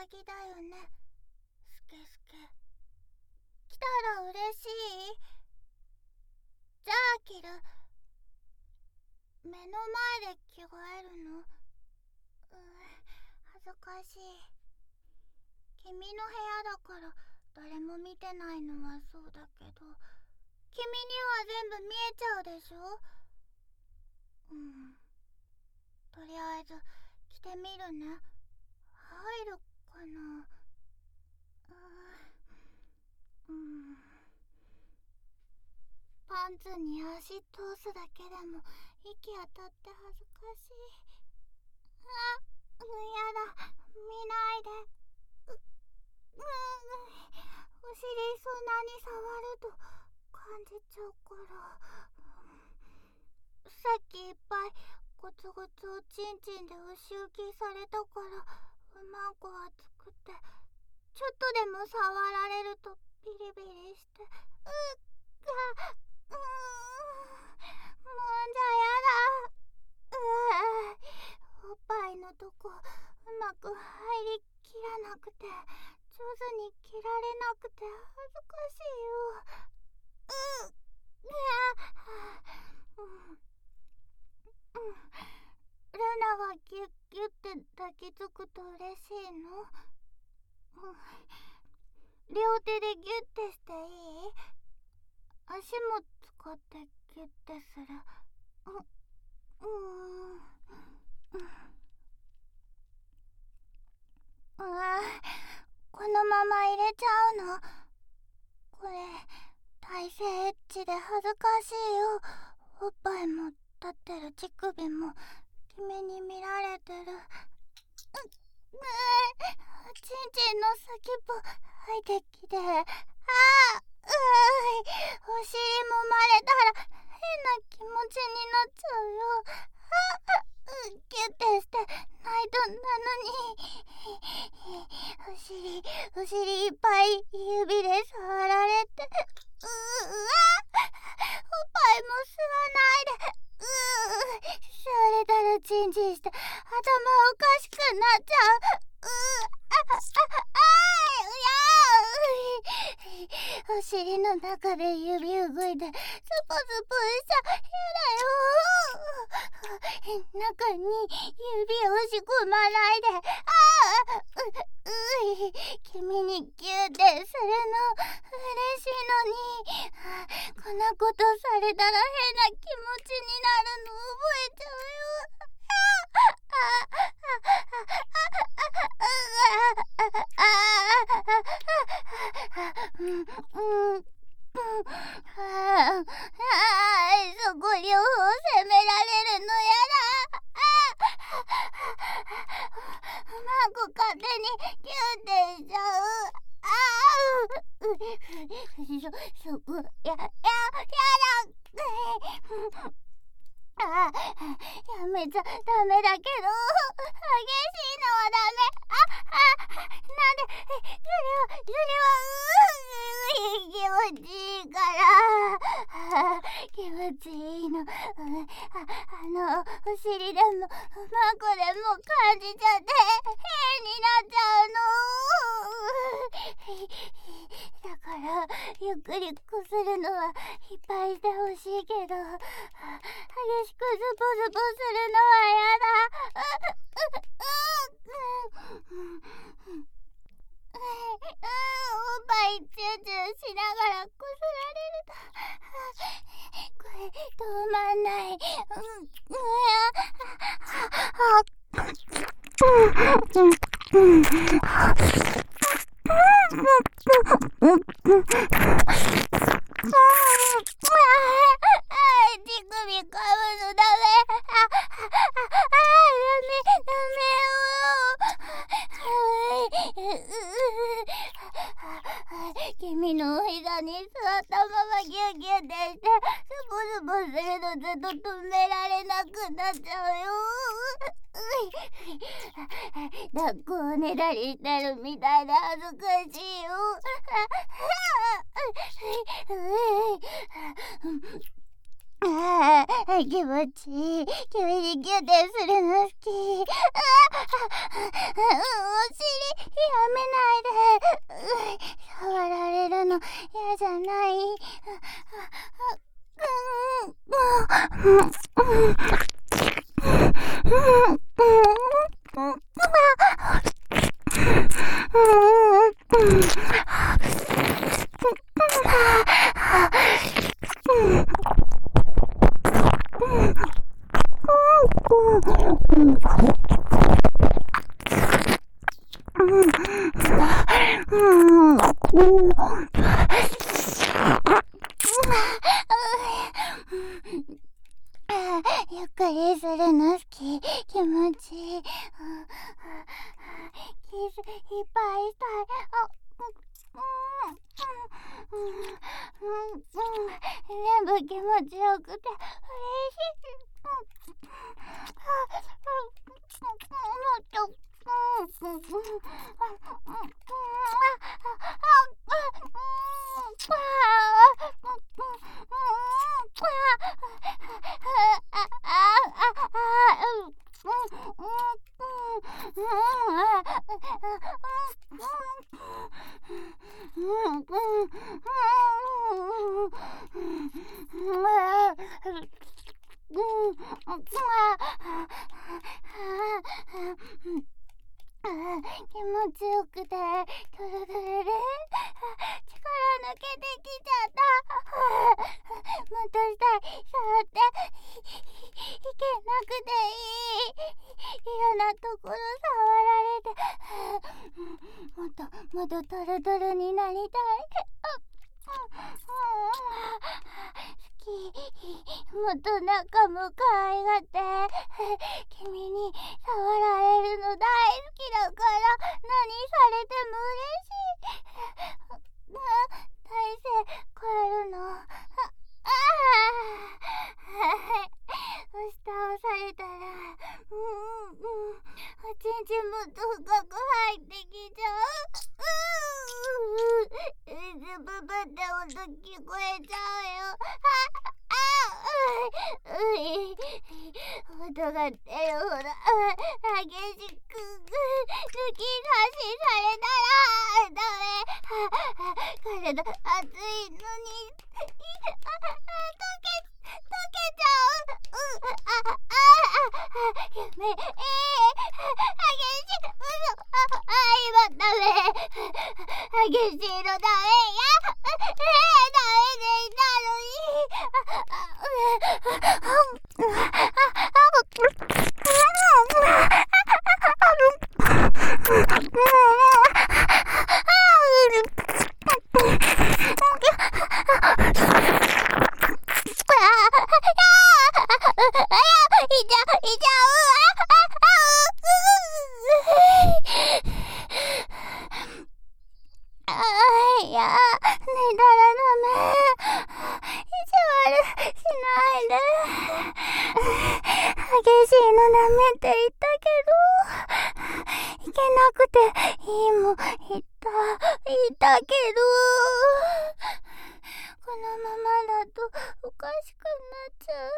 ぎだよね。スケスケ。来たら嬉しい？じゃあ着る。目の前で着替えるの？恥ずかしい。君の部屋だから誰も見てないのはそうだけど、君には全部見えちゃうでしょ？とりあえず着てみるね。入るかな？パンツに足通すだけでも息当たって恥ずかしい。やだ、見ないで。お尻そんなに触ると感じちゃうから。さっきいっぱいゴツゴツおちんちんで牛浮きされたからうまく熱くて、ちょっとでも触られるとビリビリして、もんじゃやだ。おっぱいのとこうまく入りきらなくて、上手に着られなくて恥ずかしいよ。ルナがギュッギュッて抱きつくと嬉しいの？両手でギュッてしていい？足も使ってギュッてする。このまま入れちゃうの？これ体勢エッチで恥ずかしいよ。おっぱいも立ってる乳首も君に見られてる。ちんちんの先っぽ入ってきて、お尻もまれたら変な気持ちになっちゃうよ。ギュッてしてないとなのに。お尻いっぱい指で触られて、おっぱいも吸わないで。吸われたらチンチンして頭おかしくなっちゃう。お尻の中で指うぐいてスポスポしちゃやだよ。中に指押し込まないで。君にギューってするの嬉しいのに、こんなことされたら変な気持ちになるの覚えちゃうよ。そこ両方責められるのやだ。うまく勝手にギューってしちゃう。そこやだ。やめちゃダメだけど、激しいのはダメ。なんで、それは気持ちいいから。気持ちいいの。お尻でも、マコでも感じちゃって、変になっちゃうの。だから、ゆっくりこするのはいっぱいしてほしいけど、激しくズポズポするのはやだ。おっぱいチューチューしながらこすられると、これ止まんない。乳首噛むのダメ。ダメよ。君のお膝に座ったままギュギュってしてスポスポするのずっと止められなくなっちゃうよ。抱っこをねだりしてるみたいで恥ずかしいよ。 ああ、気持ちいい。君にギュッてするの好き。お尻やめないで。触られるの嫌じゃない。ゆっくりするの好き。気持ちいい。キスいっぱいしたい。全部気持ちよくて嬉しい。もっと気持ちよくてトゥルトゥルで力抜けてきちゃった。もっとしたい。触っていけなくていい。嫌なところ触られてもっとトゥルトゥルになりたい。好き。もっと仲も可愛がって君に触られるの大好きだから何されても嬉しい。大勢帰るの。下をされたらおちんちんもっと深く入ってきちゃう。ズブブって音聞こえちゃうよ。音が出るほど激しく抜き差しされたらダメ。体熱いのに溶けちゃう。やめ激しい嘘。今ダメ。激しいのダメや。ダメでいたのに。いや、寝たらダメ。意地悪しないで。激しいのダメって言ったけど、いけなくていいもん言ったけど、このままだとおかしくなっちゃう。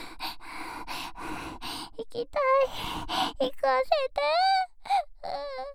行きたい。行かせて。